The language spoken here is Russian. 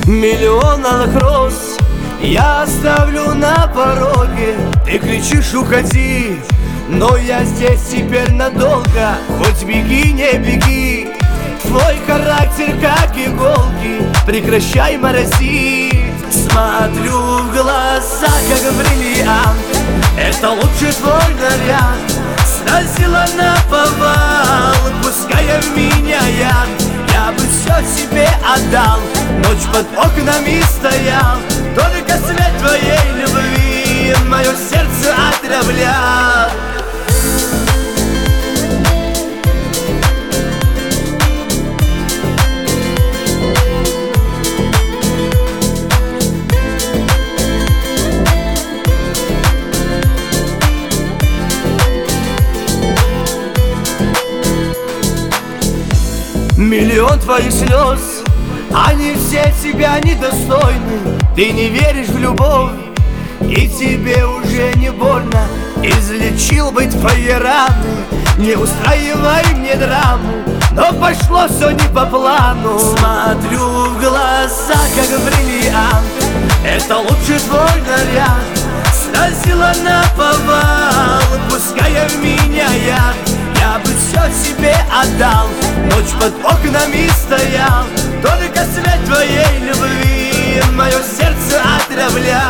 Миллион алых роз я оставлю на пороге. Ты кричишь уходи, но я здесь теперь надолго. Хоть беги, не беги, твой характер как иголки, прекращай морозить. Смотрю в глаза, как бриллиант, это лучший твой наряд. Сразила наповал, пуская в меня яд. Я бы все тебе отдал, ночь под окнами стоял. Только свет твоей любви мое сердце отравлял. Миллион твоих слез, они все тебя недостойны. Ты не веришь в любовь, и тебе уже не больно. Излечил бы твои раны, не устраивай мне драму, но пошло все не по плану. Смотрю в глаза, как бриллиант, это лучший твой наряд. Сразила наповал, пуская в меня яд. Я бы все тебе отдал, ночь под окнами стоял. Только свет твоей любви мое сердце отравлял.